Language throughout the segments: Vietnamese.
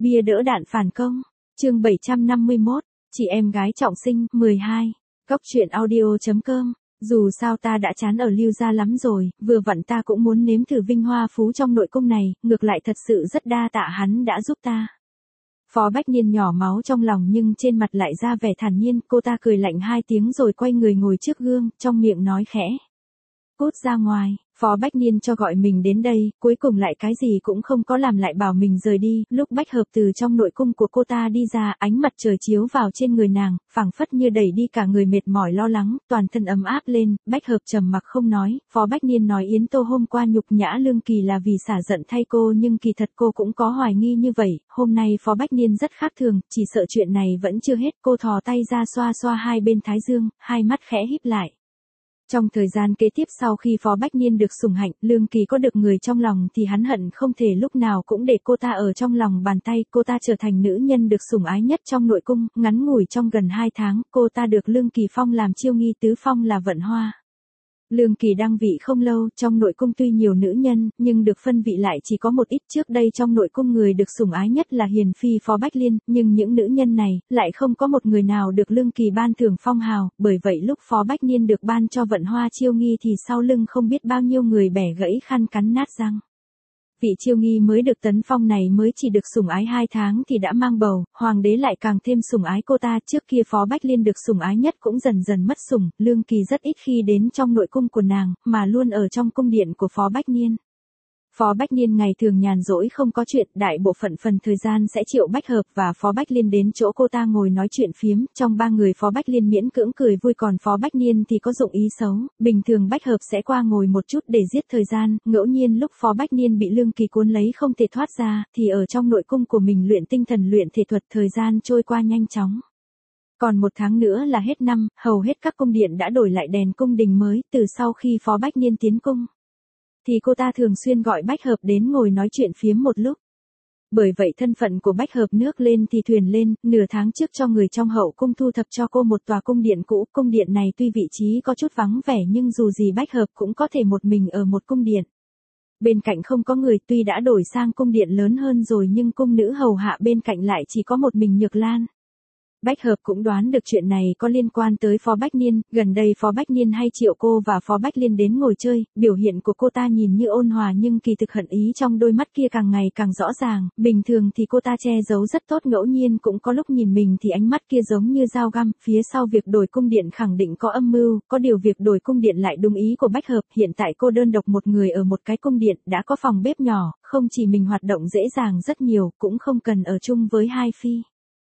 Bia đỡ đạn phản công. Chương 751, chị em gái trọng sinh, 12. Cóc truyện audio.com. Dù sao ta đã chán ở Lưu gia lắm rồi, vừa vặn ta cũng muốn nếm thử vinh hoa phú trong nội cung này, ngược lại thật sự rất đa tạ hắn đã giúp ta. Phó Bách Niên nhỏ máu trong lòng nhưng trên mặt lại ra vẻ thản nhiên, cô ta cười lạnh 2 tiếng rồi quay người ngồi trước gương, trong miệng nói khẽ. Cút ra ngoài. Phó Bách Niên cho gọi mình đến đây, cuối cùng lại cái gì cũng không có làm lại bảo mình rời đi, lúc Bách Hợp từ trong nội cung của cô ta đi ra, ánh mặt trời chiếu vào trên người nàng, phảng phất như đẩy đi cả người mệt mỏi lo lắng, toàn thân ấm áp lên, Bách Hợp trầm mặc không nói, Phó Bách Niên nói Yến Tô hôm qua nhục nhã Lương Kỳ là vì xả giận thay cô nhưng kỳ thật cô cũng có hoài nghi như vậy, hôm nay Phó Bách Niên rất khác thường, chỉ sợ chuyện này vẫn chưa hết, cô thò tay ra xoa xoa hai bên thái dương, hai mắt khẽ híp lại. Trong thời gian kế tiếp sau khi Phó Bách Niên được sủng hạnh, Lương Kỳ có được người trong lòng thì hắn hận không thể lúc nào cũng để cô ta ở trong lòng bàn tay, cô ta trở thành nữ nhân được sủng ái nhất trong nội cung, ngắn ngủi trong gần 2 tháng, cô ta được Lương Kỳ phong làm chiêu nghi tứ phong là vận hoa. Lương Kỳ đăng vị không lâu, trong nội cung tuy nhiều nữ nhân, nhưng được phân vị lại chỉ có một ít. Trước đây trong nội cung người được sủng ái nhất là hiền phi Phó Bách Liên, nhưng những nữ nhân này, lại không có một người nào được Lương Kỳ ban thưởng phong hào, bởi vậy lúc Phó Bách Niên được ban cho vận hoa chiêu nghi thì sau lưng không biết bao nhiêu người bẻ gãy khăn cắn nát răng. Vị chiêu nghi mới được tấn phong này mới chỉ được sủng ái 2 tháng thì đã mang bầu, hoàng đế lại càng thêm sủng ái cô ta. Trước kia Phó Bách Liên được sủng ái nhất cũng dần dần mất sủng, Lương Kỳ rất ít khi đến trong nội cung của nàng, mà luôn ở trong cung điện của Phó Bách Niên. Phó Bách Niên ngày thường nhàn rỗi không có chuyện, đại bộ phận phần thời gian sẽ triệu Bách Hợp và Phó Bách Liên đến chỗ cô ta ngồi nói chuyện phiếm, trong 3 người Phó Bách Liên miễn cưỡng cười vui còn Phó Bách Niên thì có dụng ý xấu, bình thường Bách Hợp sẽ qua ngồi một chút để giết thời gian, ngẫu nhiên lúc Phó Bách Niên bị Lương Kỳ cuốn lấy không thể thoát ra, thì ở trong nội cung của mình luyện tinh thần luyện thể thuật, thời gian trôi qua nhanh chóng. Còn 1 tháng nữa là hết năm, hầu hết các cung điện đã đổi lại đèn cung đình mới, từ sau khi Phó Bách Niên tiến cung thì cô ta thường xuyên gọi Bách Hợp đến ngồi nói chuyện phiếm một lúc. Bởi vậy thân phận của Bách Hợp nước lên thì thuyền lên, nửa tháng trước cho người trong hậu cung thu thập cho cô một tòa cung điện cũ, cung điện này tuy vị trí có chút vắng vẻ nhưng dù gì Bách Hợp cũng có thể một mình ở một cung điện. Bên cạnh không có người, tuy đã đổi sang cung điện lớn hơn rồi nhưng cung nữ hầu hạ bên cạnh lại chỉ có một mình Nhược Lan. Bách Hợp cũng đoán được chuyện này có liên quan tới Phó Bách Niên, gần đây Phó Bách Niên hay triệu cô và Phó Bách Liên đến ngồi chơi, biểu hiện của cô ta nhìn như ôn hòa nhưng kỳ thực hận ý trong đôi mắt kia càng ngày càng rõ ràng, bình thường thì cô ta che giấu rất tốt, ngẫu nhiên cũng có lúc nhìn mình thì ánh mắt kia giống như dao găm, phía sau việc đổi cung điện khẳng định có âm mưu, có điều việc đổi cung điện lại đúng ý của Bách Hợp, hiện tại cô đơn độc một người ở một cái cung điện, đã có phòng bếp nhỏ, không chỉ mình hoạt động dễ dàng rất nhiều, cũng không cần ở chung với hai phi.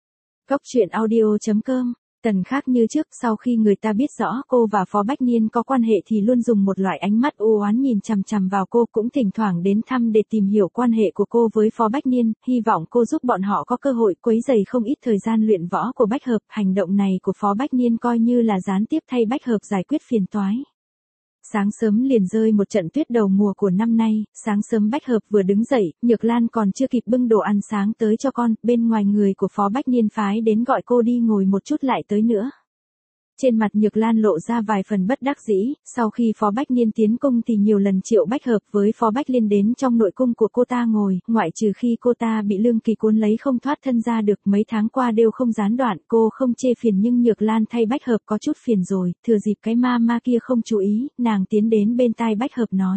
Cóc truyện audio.com. Tần khác như trước, sau khi người ta biết rõ cô và Phó Bách Niên có quan hệ thì luôn dùng một loại ánh mắt u oán nhìn chằm chằm vào cô, cũng thỉnh thoảng đến thăm để tìm hiểu quan hệ của cô với Phó Bách Niên, hy vọng cô giúp bọn họ có cơ hội quấy rầy không ít thời gian luyện võ của Bách Hợp. Hành động này của Phó Bách Niên coi như là gián tiếp thay Bách Hợp giải quyết phiền toái. Sáng sớm liền rơi một trận tuyết đầu mùa của năm nay, sáng sớm Bách Hợp vừa đứng dậy, Nhược Lan còn chưa kịp bưng đồ ăn sáng tới cho con, bên ngoài người của Phó Bách Niên phái đến gọi cô đi ngồi một chút lại tới nữa. Trên mặt Nhược Lan lộ ra vài phần bất đắc dĩ, sau khi Phó Bách Niên tiến cung thì nhiều lần triệu Bách Hợp với Phó Bách Liên đến trong nội cung của cô ta ngồi, ngoại trừ khi cô ta bị Lương Kỳ cuốn lấy không thoát thân ra được, mấy tháng qua đều không gián đoạn, cô không chê phiền nhưng Nhược Lan thay Bách Hợp có chút phiền rồi, thừa dịp cái ma kia không chú ý, nàng tiến đến bên tai Bách Hợp nói.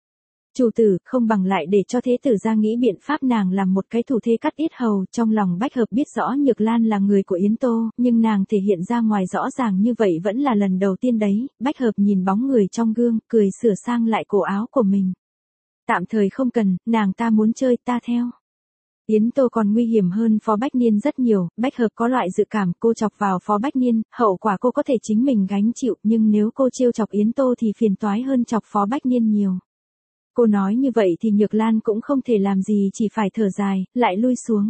Chủ tử, không bằng lại để cho thế tử ra nghĩ biện pháp. Nàng làm một cái thủ thế cắt yết hầu, trong lòng Bách Hợp biết rõ Nhược Lan là người của Yến Tô, nhưng nàng thể hiện ra ngoài rõ ràng như vậy vẫn là lần đầu tiên đấy. Bách Hợp nhìn bóng người trong gương, cười sửa sang lại cổ áo của mình. Tạm thời không cần, nàng ta muốn chơi, ta theo. Yến Tô còn nguy hiểm hơn Phó Bách Niên rất nhiều, Bách Hợp có loại dự cảm cô chọc vào Phó Bách Niên, hậu quả cô có thể chính mình gánh chịu, nhưng nếu cô trêu chọc Yến Tô thì phiền toái hơn chọc Phó Bách Niên nhiều. Cô nói như vậy thì Nhược Lan cũng không thể làm gì, chỉ phải thở dài, lại lui xuống.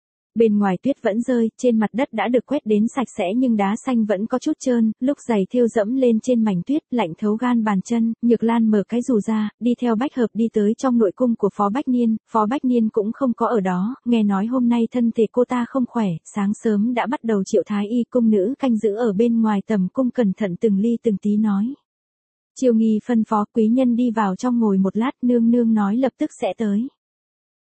Bên ngoài tuyết vẫn rơi, trên mặt đất đã được quét đến sạch sẽ nhưng đá xanh vẫn có chút trơn, lúc giày thêu dẫm lên trên mảnh tuyết, lạnh thấu gan bàn chân, Nhược Lan mở cái dù ra, đi theo Bách Hợp đi tới trong nội cung của Phó Bách Niên, Phó Bách Niên cũng không có ở đó, nghe nói hôm nay thân thể cô ta không khỏe, sáng sớm đã bắt đầu triệu thái y cung nữ canh giữ ở bên ngoài tầm cung cẩn thận từng ly từng tí nói. Chiêu nghi phân phó quý nhân đi vào trong ngồi một lát, nương nương nói lập tức sẽ tới.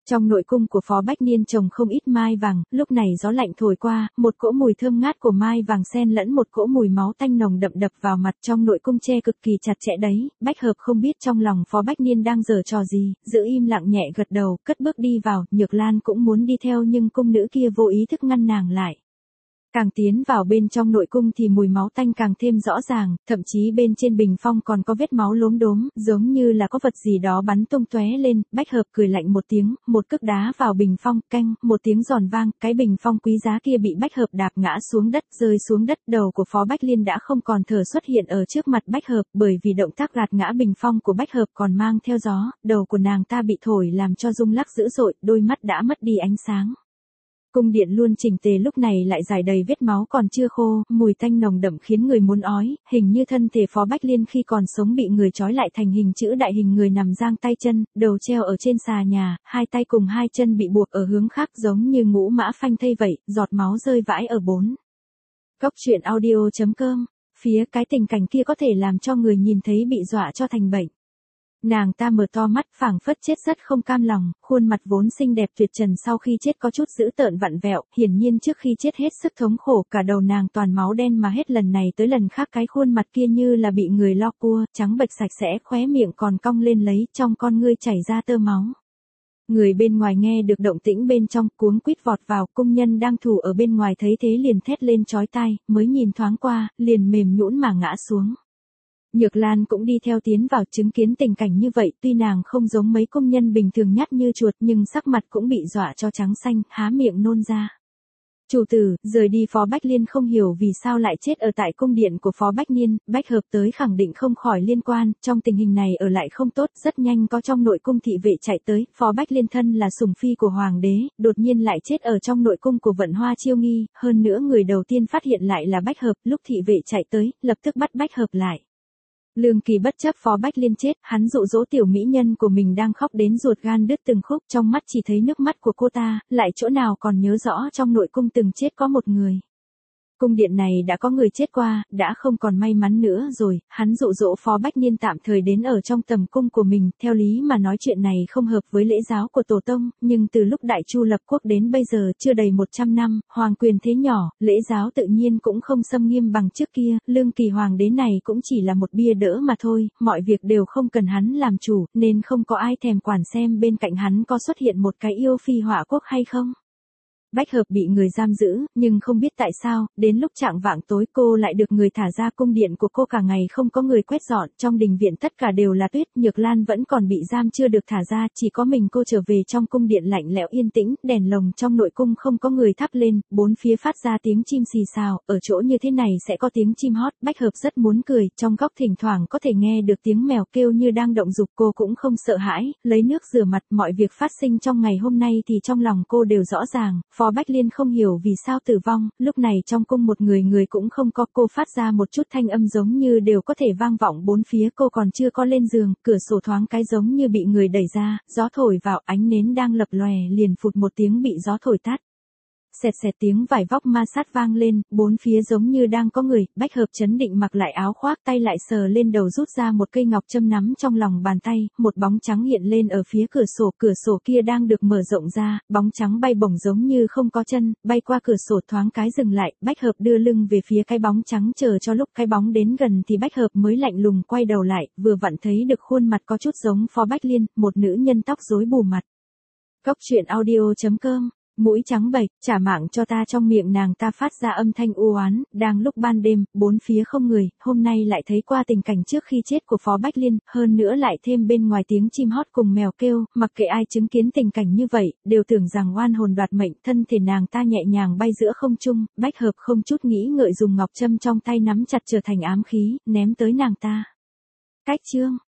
Trong nội cung của Phó Bách Niên trồng không ít mai vàng, lúc này gió lạnh thổi qua, một cỗ mùi thơm ngát của mai vàng xen lẫn một cỗ mùi máu tanh nồng đậm đập vào mặt. Trong nội cung che cực kỳ chặt chẽ đấy, Bách Hợp không biết trong lòng Phó Bách Niên đang giở trò gì, giữ im lặng nhẹ gật đầu, cất bước đi vào. Nhược Lan cũng muốn đi theo nhưng cung nữ kia vô ý thức ngăn nàng lại. Càng tiến vào bên trong nội cung thì mùi máu tanh càng thêm rõ ràng, thậm chí bên trên bình phong còn có vết máu lốm đốm, giống như là có vật gì đó bắn tung tóe lên. Bách Hợp cười lạnh một tiếng, một cước đá vào bình phong, canh, một tiếng giòn vang, cái bình phong quý giá kia bị Bách Hợp đạp ngã xuống đất, rơi xuống đất. Đầu của Phó Bách Liên đã không còn thở xuất hiện ở trước mặt Bách Hợp, bởi vì động tác gạt ngã bình phong của Bách Hợp còn mang theo gió, đầu của nàng ta bị thổi làm cho rung lắc dữ dội, đôi mắt đã mất đi ánh sáng. Cung điện luôn chỉnh tề lúc này lại rải đầy vết máu còn chưa khô, mùi tanh nồng đậm khiến người muốn ói, hình như thân thể Phó Bách Liên khi còn sống bị người trói lại thành hình chữ đại hình người nằm giang tay chân, đầu treo ở trên xà nhà, hai tay cùng hai chân bị buộc ở hướng khác giống như ngũ mã phanh thây vậy, giọt máu rơi vãi ở bốn. Góc truyện audio.com, phía cái tình cảnh kia có thể làm cho người nhìn thấy bị dọa cho thành bệnh. Nàng ta mở to mắt phảng phất chết rất không cam lòng, khuôn mặt vốn xinh đẹp tuyệt trần sau khi chết có chút dữ tợn vặn vẹo, hiển nhiên trước khi chết hết sức thống khổ, cả đầu nàng toàn máu đen mà hết lần này tới lần khác cái khuôn mặt kia như là bị người lo cua, trắng bệch sạch sẽ, khóe miệng còn cong lên lấy, trong con ngươi chảy ra tơ máu. Người bên ngoài nghe được động tĩnh bên trong, cuống quýt vọt vào, cung nhân đang thủ ở bên ngoài thấy thế liền thét lên chói tai, mới nhìn thoáng qua, liền mềm nhũn mà ngã xuống. Nhược Lan cũng đi theo tiến vào chứng kiến tình cảnh như vậy, tuy nàng không giống mấy công nhân bình thường nhát như chuột nhưng sắc mặt cũng bị dọa cho trắng xanh, há miệng nôn ra. Chủ tử, rời đi Phó Bách Liên không hiểu vì sao lại chết ở tại cung điện của Phó Bách Niên, Bách Hợp tới khẳng định không khỏi liên quan, trong tình hình này ở lại không tốt, rất nhanh có trong nội cung thị vệ chạy tới, Phó Bách Liên thân là sủng phi của hoàng đế, đột nhiên lại chết ở trong nội cung của Vận Hoa Chiêu Nghi, hơn nữa người đầu tiên phát hiện lại là Bách Hợp, lúc thị vệ chạy tới, lập tức bắt Bách Hợp lại. Lương Kỳ bất chấp Phó Bách Liên chết, hắn dụ dỗ tiểu mỹ nhân của mình đang khóc đến ruột gan đứt từng khúc, trong mắt chỉ thấy nước mắt của cô ta, lại chỗ nào còn nhớ rõ trong nội cung từng chết có một người. Cung điện này đã có người chết qua, đã không còn may mắn nữa rồi, hắn dụ dỗ Phó Bách Niên tạm thời đến ở trong tầm cung của mình, theo lý mà nói chuyện này không hợp với lễ giáo của tổ tông, nhưng từ lúc Đại Chu lập quốc đến bây giờ chưa đầy 100 năm, hoàng quyền thế nhỏ, lễ giáo tự nhiên cũng không xâm nghiêm bằng trước kia, Lương Kỳ hoàng đế này cũng chỉ là một bia đỡ mà thôi, mọi việc đều không cần hắn làm chủ, nên không có ai thèm quản xem bên cạnh hắn có xuất hiện một cái yêu phi họa quốc hay không. Bách Hợp bị người giam giữ, nhưng không biết tại sao, đến lúc chạng vạng tối cô lại được người thả ra. Cung điện của cô cả ngày không có người quét dọn, trong đình viện tất cả đều là tuyết, Nhược Lan vẫn còn bị giam chưa được thả ra, chỉ có mình cô trở về trong cung điện lạnh lẽo yên tĩnh, đèn lồng trong nội cung không có người thắp lên, bốn phía phát ra tiếng chim xì xào, ở chỗ như thế này sẽ có tiếng chim hót, Bách Hợp rất muốn cười, trong góc thỉnh thoảng có thể nghe được tiếng mèo kêu như đang động dục, cô cũng không sợ hãi, lấy nước rửa mặt, mọi việc phát sinh trong ngày hôm nay thì trong lòng cô đều rõ ràng. Phó Bách Liên không hiểu vì sao tử vong, lúc này trong cung một người cũng không có, cô phát ra một chút thanh âm giống như đều có thể vang vọng bốn phía, cô còn chưa có lên giường, cửa sổ thoáng cái giống như bị người đẩy ra, gió thổi vào, ánh nến đang lập lòe liền phụt một tiếng bị gió thổi tắt. Xẹt xẹt tiếng vải vóc ma sát vang lên, bốn phía giống như đang có người, Bách Hợp chấn định mặc lại áo khoác, tay lại sờ lên đầu rút ra một cây ngọc châm nắm trong lòng bàn tay, một bóng trắng hiện lên ở phía cửa sổ kia đang được mở rộng ra, bóng trắng bay bổng giống như không có chân, bay qua cửa sổ thoáng cái dừng lại, Bách Hợp đưa lưng về phía cái bóng trắng chờ cho lúc cái bóng đến gần thì Bách Hợp mới lạnh lùng quay đầu lại, vừa vặn thấy được khuôn mặt có chút giống Phó Bách Liên, một nữ nhân tóc rối bù mặt. Góc truyện audio.com. Mũi trắng bệch, trả mạng cho ta, trong miệng nàng ta phát ra âm thanh u oán, đang lúc ban đêm, bốn phía không người, hôm nay lại thấy qua tình cảnh trước khi chết của Phó Bách Liên, hơn nữa lại thêm bên ngoài tiếng chim hót cùng mèo kêu, mặc kệ ai chứng kiến tình cảnh như vậy, đều tưởng rằng oan hồn đoạt mệnh, thân thể nàng ta nhẹ nhàng bay giữa không trung, Bách Hợp không chút nghĩ ngợi dùng ngọc châm trong tay nắm chặt trở thành ám khí, ném tới nàng ta. Cách chương